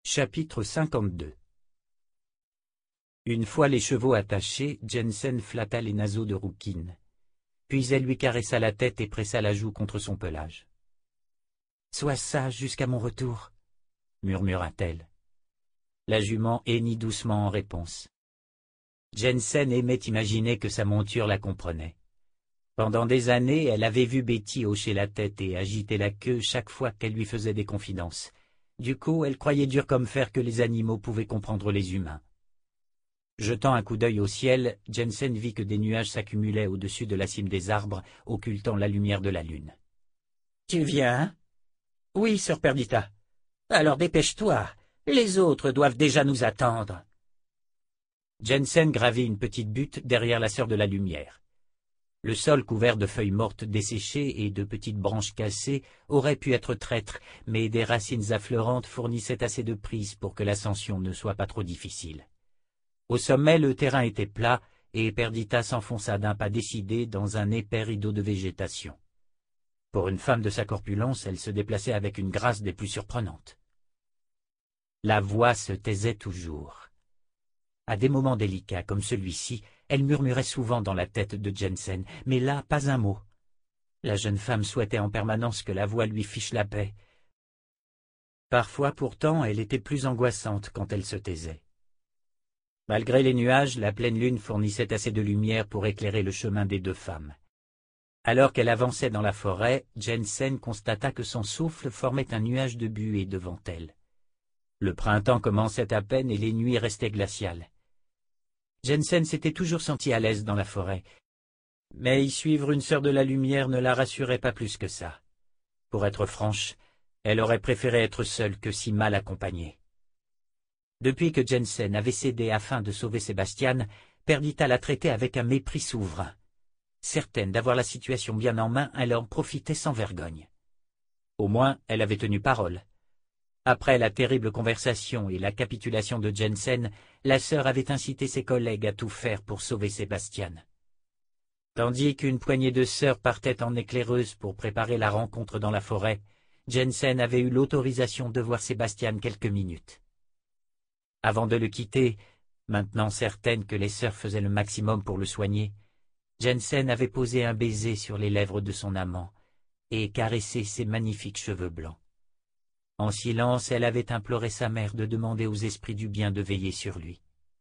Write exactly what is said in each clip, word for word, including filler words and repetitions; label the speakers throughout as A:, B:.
A: Chapitre cinquante-deux. Une fois les chevaux attachés, Jensen flatta les naseaux de Rouquine. Puis elle lui caressa la tête et pressa la joue contre son pelage. « Sois sage jusqu'à mon retour, » murmura-t-elle. La jument hennit doucement en réponse. Jensen aimait imaginer que sa monture la comprenait. Pendant des années, elle avait vu Betty hocher la tête et agiter la queue chaque fois qu'elle lui faisait des confidences. Du coup, elle croyait dur comme fer que les animaux pouvaient comprendre les humains. Jetant un coup d'œil au ciel, Jensen vit que des nuages s'accumulaient au-dessus de la cime des arbres, occultant la lumière de la lune. « Tu viens ?»« Oui, sœur Perdita. »« Alors dépêche-toi, les autres doivent déjà nous attendre. » Jensen gravit une petite butte derrière la sœur de la lumière. Le sol couvert de feuilles mortes desséchées et de petites branches cassées aurait pu être traître, mais des racines affleurantes fournissaient assez de prise pour que l'ascension ne soit pas trop difficile. Au sommet, le terrain était plat, et Perdita s'enfonça d'un pas décidé dans un épais rideau de végétation. Pour une femme de sa corpulence, elle se déplaçait avec une grâce des plus surprenantes. La voix se taisait toujours. À des moments délicats comme celui-ci, elle murmurait souvent dans la tête de Jensen, mais là, pas un mot. La jeune femme souhaitait en permanence que la voix lui fiche la paix. Parfois, pourtant, elle était plus angoissante quand elle se taisait. Malgré les nuages, la pleine lune fournissait assez de lumière pour éclairer le chemin des deux femmes. Alors qu'elle avançait dans la forêt, Jensen constata que son souffle formait un nuage de buée devant elle. Le printemps commençait à peine et les nuits restaient glaciales. Jensen s'était toujours senti à l'aise dans la forêt, mais y suivre une sœur de la lumière ne la rassurait pas plus que ça. Pour être franche, elle aurait préféré être seule que si mal accompagnée. Depuis que Jensen avait cédé afin de sauver Sébastian, Perdita la traitait avec un mépris souverain. Certaine d'avoir la situation bien en main, elle en profitait sans vergogne. Au moins, elle avait tenu parole. Après la terrible conversation et la capitulation de Jensen, la sœur avait incité ses collègues à tout faire pour sauver Sébastian. Tandis qu'une poignée de sœurs partait en éclaireuse pour préparer la rencontre dans la forêt, Jensen avait eu l'autorisation de voir Sébastian quelques minutes. Avant de le quitter, maintenant certaine que les sœurs faisaient le maximum pour le soigner, Jensen avait posé un baiser sur les lèvres de son amant et caressé ses magnifiques cheveux blancs. En silence, elle avait imploré sa mère de demander aux esprits du bien de veiller sur lui.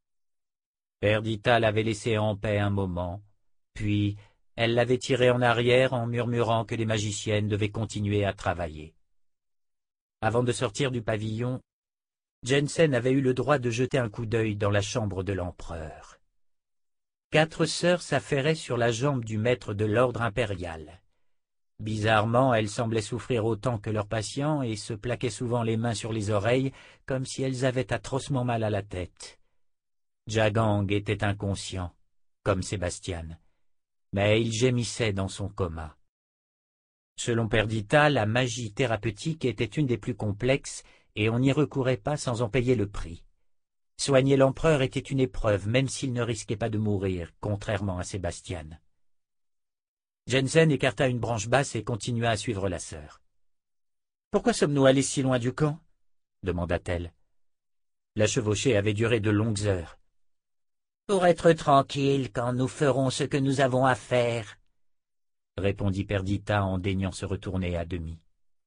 A: Perdita l'avait laissé en paix un moment, puis elle l'avait tiré en arrière en murmurant que les magiciennes devaient continuer à travailler. Avant de sortir du pavillon, Jensen avait eu le droit de jeter un coup d'œil dans la chambre de l'empereur. Quatre sœurs s'affairaient sur la jambe du maître de l'ordre impérial. Bizarrement, elles semblaient souffrir autant que leurs patients et se plaquaient souvent les mains sur les oreilles, comme si elles avaient atrocement mal à la tête. Jagang était inconscient, comme Sébastian, mais il gémissait dans son coma. Selon Perdita, la magie thérapeutique était une des plus complexes et on n'y recourait pas sans en payer le prix. Soigner l'empereur était une épreuve, même s'il ne risquait pas de mourir, contrairement à Sébastian. Jensen écarta une branche basse et continua à suivre la sœur. « Pourquoi sommes-nous allés si loin du camp ?» demanda-t-elle. La chevauchée avait duré de longues heures. « Pour être tranquille quand nous ferons ce que nous avons à faire, » répondit Perdita en daignant se retourner à demi.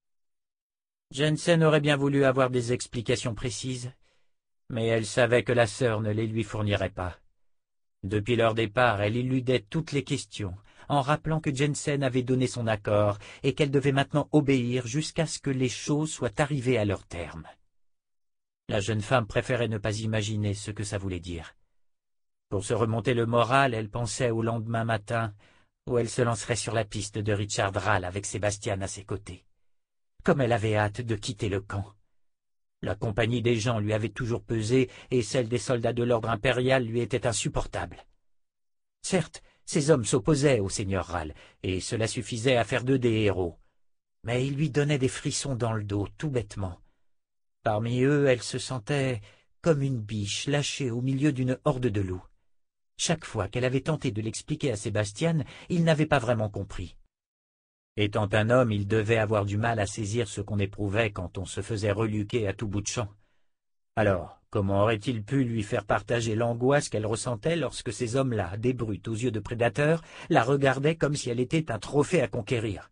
A: Jensen aurait bien voulu avoir des explications précises, mais elle savait que la sœur ne les lui fournirait pas. Depuis leur départ, elle éludait toutes les questions, en rappelant que Jensen avait donné son accord et qu'elle devait maintenant obéir jusqu'à ce que les choses soient arrivées à leur terme. La jeune femme préférait ne pas imaginer ce que ça voulait dire. Pour se remonter le moral, elle pensait au lendemain matin, où elle se lancerait sur la piste de Richard Rale avec Sébastian à ses côtés. Comme elle avait hâte de quitter le camp. La compagnie des gens lui avait toujours pesé et celle des soldats de l'ordre impérial lui était insupportable. Certes, ces hommes s'opposaient au seigneur Rale, et cela suffisait à faire d'eux des héros. Mais ils lui donnaient des frissons dans le dos, tout bêtement. Parmi eux, elle se sentait comme une biche lâchée au milieu d'une horde de loups. Chaque fois qu'elle avait tenté de l'expliquer à Sébastian, il n'avait pas vraiment compris. Étant un homme, il devait avoir du mal à saisir ce qu'on éprouvait quand on se faisait reluquer à tout bout de champ. Alors, comment aurait-il pu lui faire partager l'angoisse qu'elle ressentait lorsque ces hommes-là, des brutes aux yeux de prédateurs, la regardaient comme si elle était un trophée à conquérir?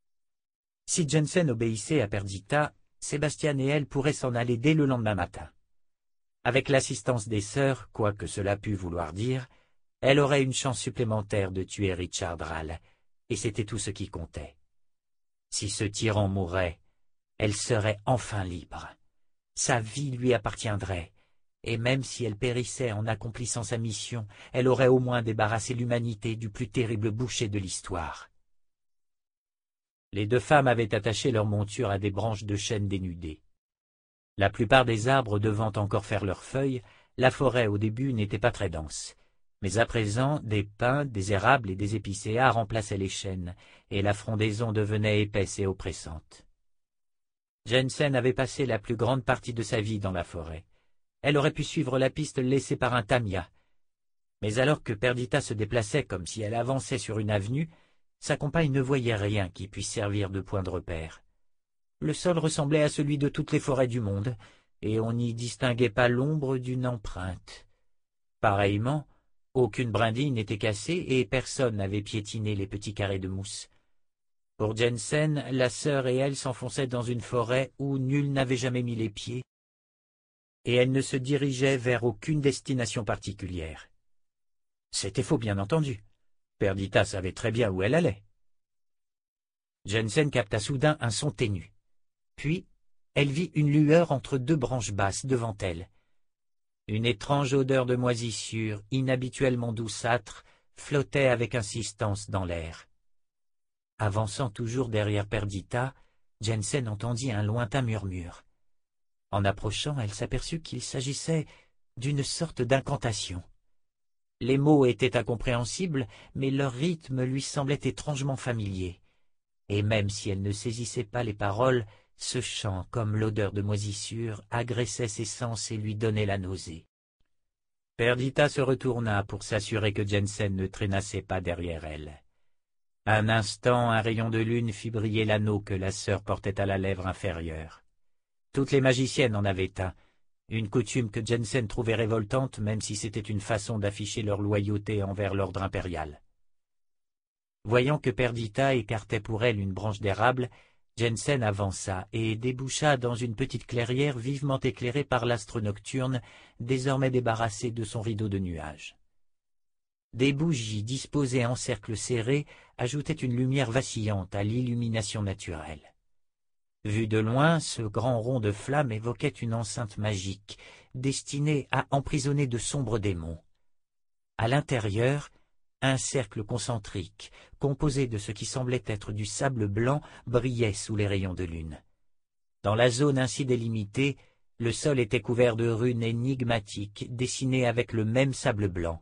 A: Si Jensen obéissait à Perdita, Sébastien et elle pourraient s'en aller dès le lendemain matin. Avec l'assistance des sœurs, quoi que cela pût vouloir dire, elle aurait une chance supplémentaire de tuer Richard Rale, et c'était tout ce qui comptait. Si ce tyran mourait, elle serait enfin libre. Sa vie lui appartiendrait, et même si elle périssait en accomplissant sa mission, elle aurait au moins débarrassé l'humanité du plus terrible boucher de l'histoire. Les deux femmes avaient attaché leur monture à des branches de chêne dénudées. La plupart des arbres devant encore faire leurs feuilles, la forêt au début n'était pas très dense. Mais à présent, des pins, des érables et des épicéas remplaçaient les chênes, et la frondaison devenait épaisse et oppressante. Jensen avait passé la plus grande partie de sa vie dans la forêt. Elle aurait pu suivre la piste laissée par un tamia. Mais alors que Perdita se déplaçait comme si elle avançait sur une avenue, sa compagne ne voyait rien qui puisse servir de point de repère. Le sol ressemblait à celui de toutes les forêts du monde, et on n'y distinguait pas l'ombre d'une empreinte. Pareillement, aucune brindille n'était cassée et personne n'avait piétiné les petits carrés de mousse. Pour Jensen, la sœur et elle s'enfonçaient dans une forêt où nul n'avait jamais mis les pieds, et elle ne se dirigeait vers aucune destination particulière. C'était faux, bien entendu. Perdita savait très bien où elle allait. Jensen capta soudain un son ténu. Puis, elle vit une lueur entre deux branches basses devant elle. Une étrange odeur de moisissure, inhabituellement douceâtre, flottait avec insistance dans l'air. Avançant toujours derrière Perdita, Jensen entendit un lointain murmure. En approchant, elle s'aperçut qu'il s'agissait d'une sorte d'incantation. Les mots étaient incompréhensibles, mais leur rythme lui semblait étrangement familier. Et même si elle ne saisissait pas les paroles, ce chant, comme l'odeur de moisissure, agressait ses sens et lui donnait la nausée. Perdita se retourna pour s'assurer que Jensen ne traînassait pas derrière elle. Un instant, un rayon de lune fit briller l'anneau que la sœur portait à la lèvre inférieure. Toutes les magiciennes en avaient un, une coutume que Jensen trouvait révoltante, même si c'était une façon d'afficher leur loyauté envers l'ordre impérial. Voyant que Perdita écartait pour elle une branche d'érable, Jensen avança et déboucha dans une petite clairière vivement éclairée par l'astre nocturne, désormais débarrassé de son rideau de nuages. Des bougies disposées en cercle serré ajoutaient une lumière vacillante à l'illumination naturelle. Vu de loin, ce grand rond de flamme évoquait une enceinte magique, destinée à emprisonner de sombres démons. À l'intérieur, un cercle concentrique, composé de ce qui semblait être du sable blanc, brillait sous les rayons de lune. Dans la zone ainsi délimitée, le sol était couvert de runes énigmatiques, dessinées avec le même sable blanc.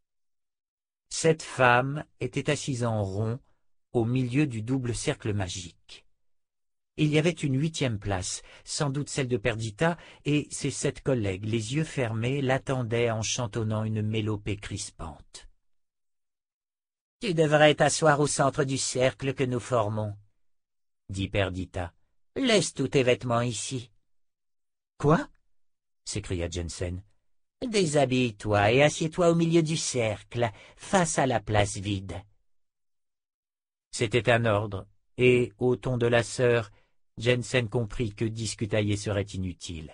A: Cette femme était assise en rond, au milieu du double cercle magique. Il y avait une huitième place, sans doute celle de Perdita, et ses sept collègues, les yeux fermés, l'attendaient en chantonnant une mélopée crispante. « Tu devrais t'asseoir au centre du cercle que nous formons, » dit Perdita. « Laisse tous tes vêtements ici. »« Quoi ?» s'écria Jensen. « Déshabille-toi et assieds-toi au milieu du cercle, face à la place vide. » C'était un ordre, et, au ton de la sœur, Jensen comprit que discutailler serait inutile.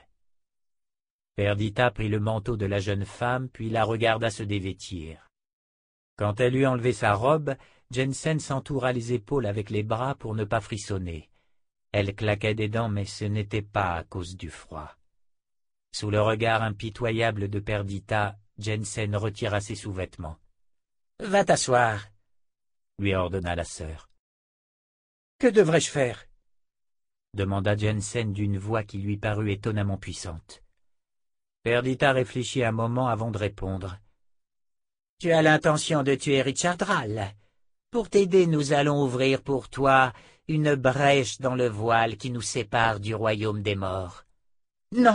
A: Perdita prit le manteau de la jeune femme, puis la regarda se dévêtir. Quand elle eut enlevé sa robe, Jensen s'entoura les épaules avec les bras pour ne pas frissonner. Elle claquait des dents, mais ce n'était pas à cause du froid. Sous le regard impitoyable de Perdita, Jensen retira ses sous-vêtements. « Va t'asseoir » lui ordonna la sœur. « Que devrais-je faire » demanda Jensen d'une voix qui lui parut étonnamment puissante. Perdita réfléchit un moment avant de répondre. « Tu as l'intention de tuer Richard Rale. Pour t'aider, nous allons ouvrir pour toi une brèche dans le voile qui nous sépare du royaume des morts. »« Non !»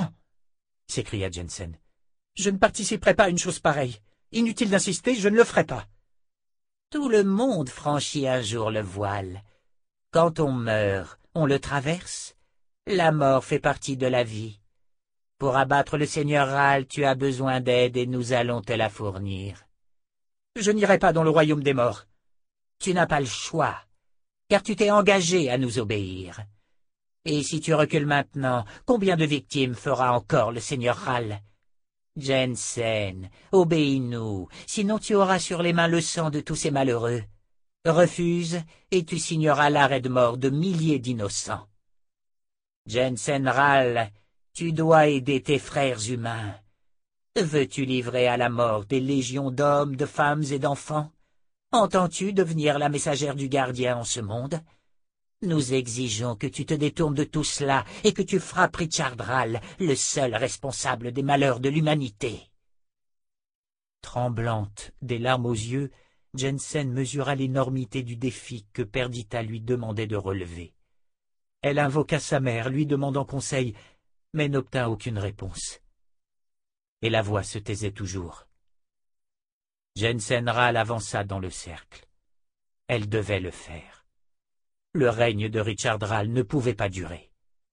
A: s'écria Jensen. « Je ne participerai pas à une chose pareille. Inutile d'insister, je ne le ferai pas. »« Tout le monde franchit un jour le voile. Quand on meurt, on le traverse. La mort fait partie de la vie. Pour abattre le seigneur Ral, tu as besoin d'aide et nous allons te la fournir. Je n'irai pas dans le royaume des morts. Tu n'as pas le choix, car tu t'es engagé à nous obéir. Et si tu recules maintenant, combien de victimes fera encore le seigneur Ral? Jensen, obéis-nous, sinon tu auras sur les mains le sang de tous ces malheureux. Refuse, et tu signeras l'arrêt de mort de milliers d'innocents. Jensen Ral, tu dois aider tes frères humains. Veux-tu livrer à la mort des légions d'hommes, de femmes et d'enfants? Entends-tu devenir la messagère du gardien en ce monde? Nous exigeons que tu te détournes de tout cela et que tu frappes Richard Ral, le seul responsable des malheurs de l'humanité. Tremblante, des larmes aux yeux, Jensen mesura l'énormité du défi que Perdita lui demandait de relever. Elle invoqua sa mère, lui demandant conseil, mais n'obtint aucune réponse. Et la voix se taisait toujours. Jensen Ral avança dans le cercle. Elle devait le faire. Le règne de Richard Ral ne pouvait pas durer.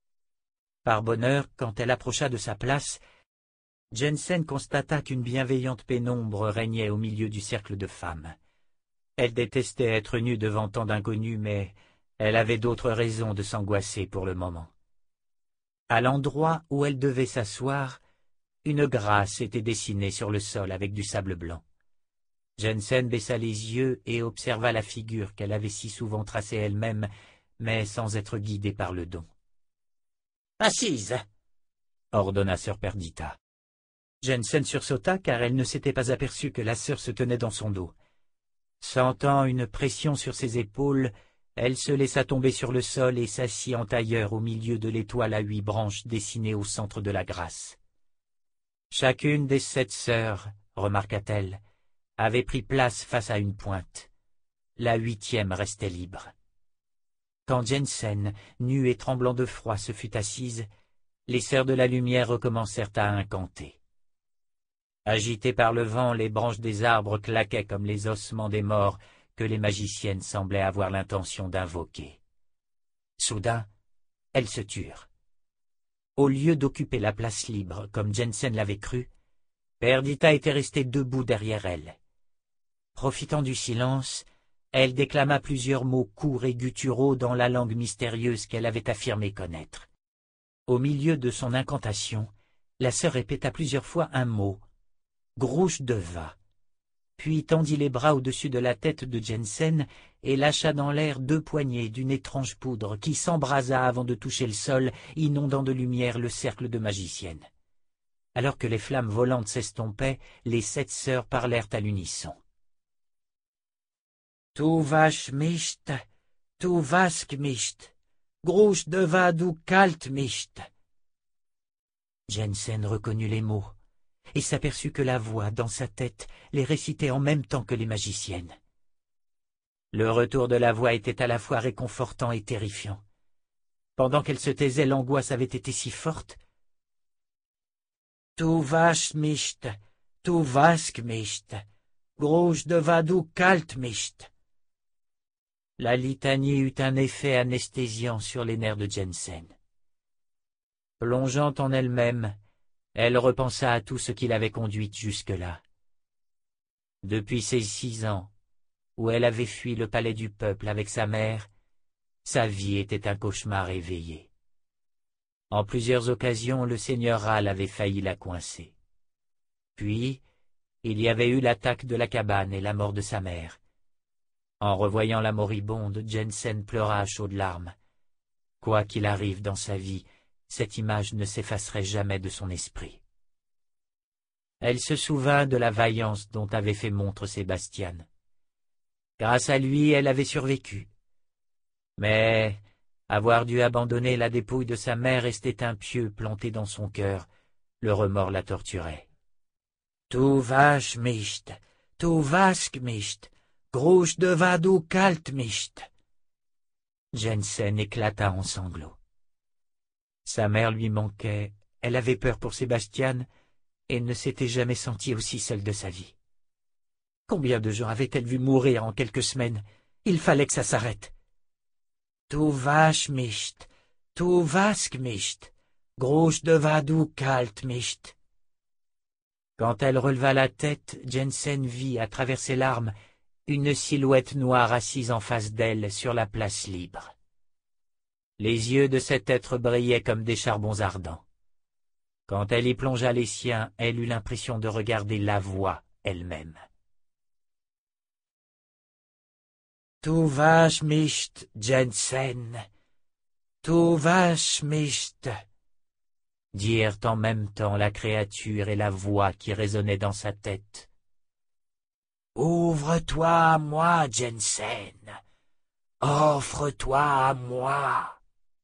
A: Par bonheur, quand elle approcha de sa place, Jensen constata qu'une bienveillante pénombre régnait au milieu du cercle de femmes. Elle détestait être nue devant tant d'inconnus, mais elle avait d'autres raisons de s'angoisser pour le moment. À l'endroit où elle devait s'asseoir, une grâce était dessinée sur le sol avec du sable blanc. Jensen baissa les yeux et observa la figure qu'elle avait si souvent tracée elle-même, mais sans être guidée par le don. « Assise !» ordonna sœur Perdita. Jensen sursauta car elle ne s'était pas aperçue que la sœur se tenait dans son dos. Sentant une pression sur ses épaules, elle se laissa tomber sur le sol et s'assit en tailleur au milieu de l'étoile à huit branches dessinée au centre de la grâce. Chacune des sept sœurs, remarqua-t-elle, avait pris place face à une pointe. La huitième restait libre. Quand Jensen, nue et tremblant de froid, se fut assise, les sœurs de la lumière recommencèrent à incanter. Agitées par le vent, les branches des arbres claquaient comme les ossements des morts que les magiciennes semblaient avoir l'intention d'invoquer. Soudain, elles se turent. Au lieu d'occuper la place libre, comme Jensen l'avait cru, Perdita était restée debout derrière elle. Profitant du silence, elle déclama plusieurs mots courts et gutturaux dans la langue mystérieuse qu'elle avait affirmé connaître. Au milieu de son incantation, la sœur répéta plusieurs fois un mot, « Grouche-de-Va », puis tendit les bras au-dessus de la tête de Jensen et lâcha dans l'air deux poignées d'une étrange poudre qui s'embrasa avant de toucher le sol, inondant de lumière le cercle de magiciennes. Alors que les flammes volantes s'estompaient, les sept sœurs parlèrent à l'unisson. « Tu vasch mischt, tu vask mischt, Grouche-de-Va du kalt mischt. » Jensen reconnut les mots et s'aperçut que la voix, dans sa tête, les récitait en même temps que les magiciennes. Le retour de la voix était à la fois réconfortant et terrifiant. Pendant qu'elle se taisait, l'angoisse avait été si forte. « Tu vasch mischt, tu vask mischt, Grouche-de-Va du kalt mischt. » La litanie eut un effet anesthésiant sur les nerfs de Jensen. Plongeant en elle-même, elle repensa à tout ce qui l'avait conduite jusque-là. Depuis ses six ans, où elle avait fui le palais du peuple avec sa mère, sa vie était un cauchemar éveillé. En plusieurs occasions, le seigneur Ral avait failli la coincer. Puis, il y avait eu l'attaque de la cabane et la mort de sa mère. En revoyant la moribonde, Jensen pleura à chaudes larmes. Quoi qu'il arrive dans sa vie, cette image ne s'effacerait jamais de son esprit. Elle se souvint de la vaillance dont avait fait montre Sébastien. Grâce à lui, elle avait survécu. Mais avoir dû abandonner la dépouille de sa mère restait un pieu planté dans son cœur. Le remords la torturait. « Tu vasch mischt, tu vask mischt, Grouche-de-Va du kalt mischt. » Jensen éclata en sanglots. Sa mère lui manquait, elle avait peur pour Sébastien, et ne s'était jamais sentie aussi seule de sa vie. Combien de gens avait-elle vu mourir en quelques semaines? Il fallait que ça s'arrête. « Tu vasch mischt, tu vask mischt, Grosch de Vadou kalt mischt. Quand elle releva la tête, Jensen vit, à travers ses larmes, une silhouette noire assise en face d'elle sur la place libre. Les yeux de cet être brillaient comme des charbons ardents. Quand elle y plongea les siens, elle eut l'impression de regarder la voix elle-même. Tu vas mischt, Jensen. Tu vas mischt, dirent en même temps la créature et la voix qui résonnait dans sa tête. Ouvre-toi à moi, Jensen. Offre-toi à moi.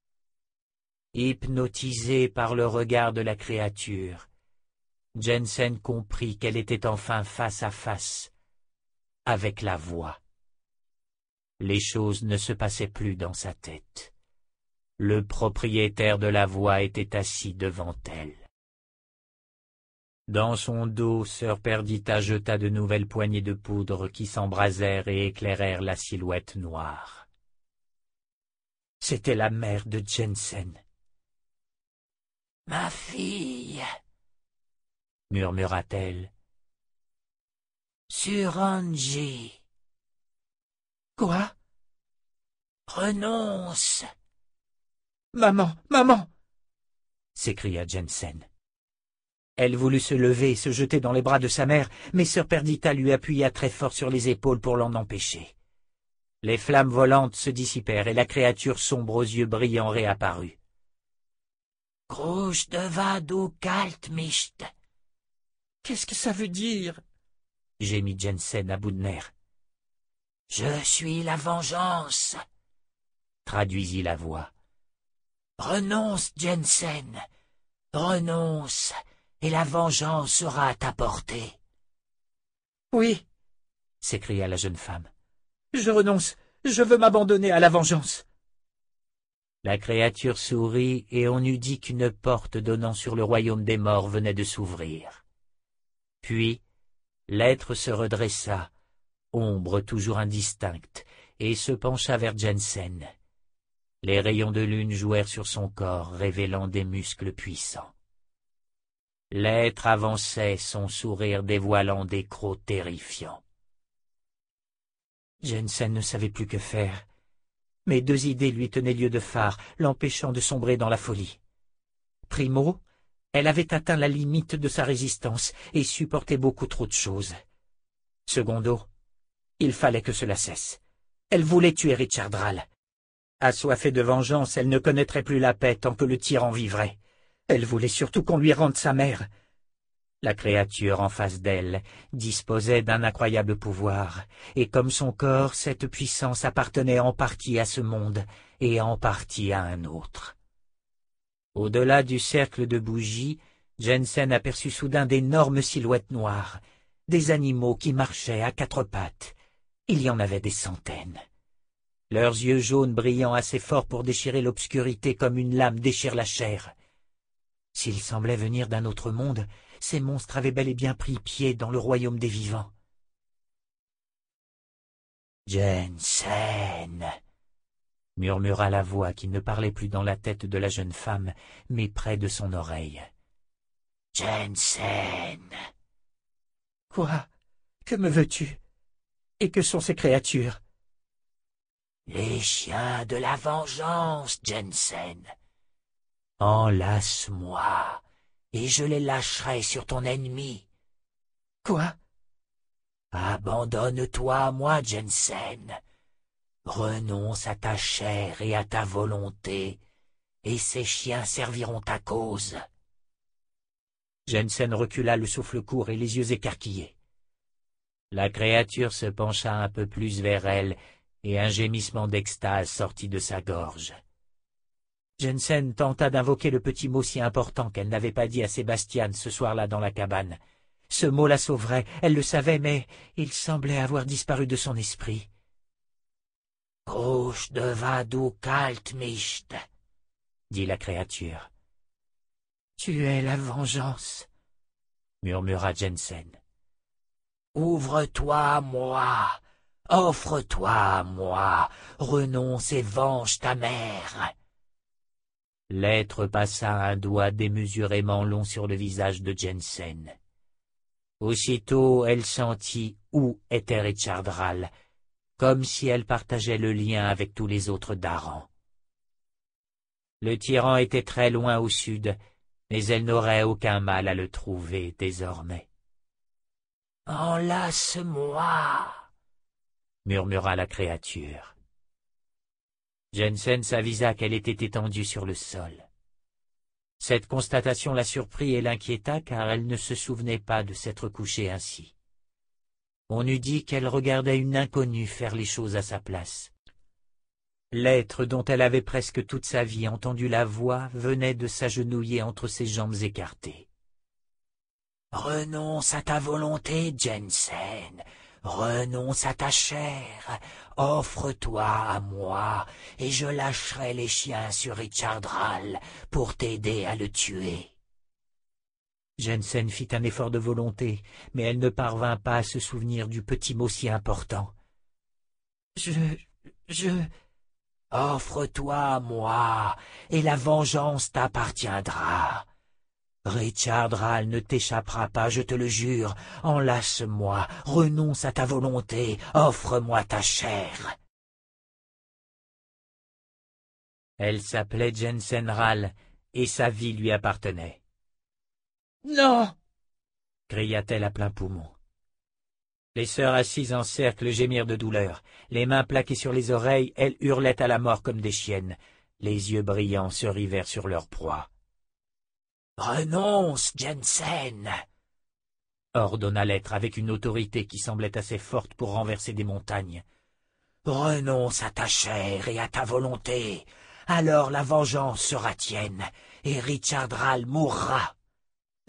A: Hypnotisé par le regard de la créature, Jensen comprit qu'elle était enfin face à face avec la voix. Les choses ne se passaient plus dans sa tête. Le propriétaire de la voix était assis devant elle. Dans son dos, sœur Perdita jeta de nouvelles poignées de poudre qui s'embrasèrent et éclairèrent la silhouette noire. C'était la mère de Jensen. « Ma fille » murmura-t-elle. « Suranji. »« Quoi ?»« Renonce !»« Maman, maman !» s'écria Jensen. Elle voulut se lever et se jeter dans les bras de sa mère, mais sœur Perdita lui appuya très fort sur les épaules pour l'en empêcher. Les flammes volantes se dissipèrent et la créature sombre aux yeux brillants réapparut. « Grosch de Vadou kalt mischt. »« Qu'est-ce que ça veut dire ?» gémit Jensen à bout de nerfs. « Je suis la vengeance » traduisit la voix. « Renonce, Jensen, renonce, et la vengeance sera à ta portée. »« Oui » s'écria la jeune femme. « Je renonce, je veux m'abandonner à la vengeance. » La créature sourit et on eût dit qu'une porte donnant sur le royaume des morts venait de s'ouvrir. Puis, l'être se redressa, ombre toujours indistincte, et se pencha vers Jensen. Les rayons de lune jouèrent sur son corps, révélant des muscles puissants. L'être avançait, son sourire dévoilant des crocs terrifiants. Jensen ne savait plus que faire. Mais deux idées lui tenaient lieu de phare, l'empêchant de sombrer dans la folie. Primo, elle avait atteint la limite de sa résistance et supportait beaucoup trop de choses. Secondo, il fallait que cela cesse. Elle voulait tuer Richard Drall. Assoiffée de vengeance, elle ne connaîtrait plus la paix tant que le tyran vivrait. Elle voulait surtout qu'on lui rende sa mère. La créature en face d'elle disposait d'un incroyable pouvoir, et comme son corps, cette puissance appartenait en partie à ce monde et en partie à un autre. Au-delà du cercle de bougies, Jensen aperçut soudain d'énormes silhouettes noires, des animaux qui marchaient à quatre pattes. Il y en avait des centaines. Leurs yeux jaunes brillant assez fort pour déchirer l'obscurité comme une lame déchire la chair. S'ils semblaient venir d'un autre monde, ces monstres avaient bel et bien pris pied dans le royaume des vivants. « Jensen » murmura la voix qui ne parlait plus dans la tête de la jeune femme, mais près de son oreille. « Jensen !»« Quoi? Que me veux-tu? Et que sont ces créatures ?»« Les chiens de la vengeance, Jensen. Enlace-moi, et je les lâcherai sur ton ennemi. »« Quoi? »« Abandonne-toi à moi, Jensen. Renonce à ta chair et à ta volonté, et ces chiens serviront ta cause. » Jensen recula, le souffle court et les yeux écarquillés. La créature se pencha un peu plus vers elle, et un gémissement d'extase sortit de sa gorge. Jensen tenta d'invoquer le petit mot si important qu'elle n'avait pas dit à Sébastien ce soir-là dans la cabane. Ce mot la sauverait, elle le savait, mais il semblait avoir disparu de son esprit. « Grosch de Vadou kalt mischt » dit la créature. « Tu es la vengeance » murmura Jensen. « Ouvre-toi à moi, offre-toi à moi, renonce et venge ta mère. » L'être passa un doigt démesurément long sur le visage de Jensen. Aussitôt elle sentit où était Richard Râle, comme si elle partageait le lien avec tous les autres Daran. Le tyran était très loin au sud, mais elle n'aurait aucun mal à le trouver désormais. « Enlace-moi » murmura la créature. Jensen s'avisa qu'elle était étendue sur le sol. Cette constatation la surprit et l'inquiéta car elle ne se souvenait pas de s'être couchée ainsi. On eût dit qu'elle regardait une inconnue faire les choses à sa place. L'être dont elle avait presque toute sa vie entendu la voix venait de s'agenouiller entre ses jambes écartées. « Renonce à ta volonté, Jensen, renonce à ta chair, offre-toi à moi, et je lâcherai les chiens sur Richard Râle pour t'aider à le tuer. » Jensen fit un effort de volonté, mais elle ne parvint pas à se souvenir du petit mot si important. « Je... je... » « Offre-toi à moi, et la vengeance t'appartiendra. Richard Râle ne t'échappera pas, je te le jure. Enlace-moi, renonce à ta volonté, offre-moi ta chair. » Elle s'appelait Jensen Râle, et sa vie lui appartenait. « Non !» cria-t-elle à plein poumon. Les sœurs assises en cercle gémirent de douleur. Les mains plaquées sur les oreilles, elles hurlaient à la mort comme des chiennes. Les yeux brillants se rivèrent sur leur proie. « Renonce, Jensen !» ordonna l'être avec une autorité qui semblait assez forte pour renverser des montagnes. « Renonce à ta chair et à ta volonté. Alors la vengeance sera tienne, et Richard Râle mourra. »« Non !»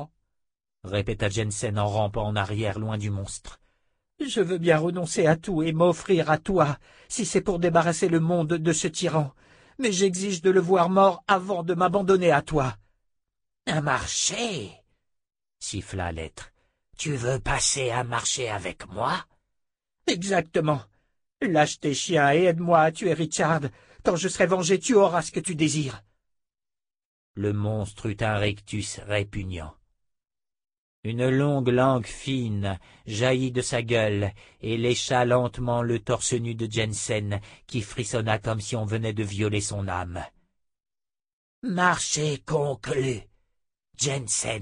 A: répéta Jensen en rampant en arrière loin du monstre. « Je veux bien renoncer à tout et m'offrir à toi, si c'est pour débarrasser le monde de ce tyran, mais j'exige de le voir mort avant de m'abandonner à toi. »« Un marché » siffla l'être. « Tu veux passer un marché avec moi ?»« Exactement. Lâche tes chiens et aide-moi à tuer Richard. Quand je serai vengé, tu auras ce que tu désires. » Le monstre eut un rictus répugnant. Une longue langue fine jaillit de sa gueule et lécha lentement le torse nu de Jensen, qui frissonna comme si on venait de violer son âme. « Marché conclu, Jensen Râle. »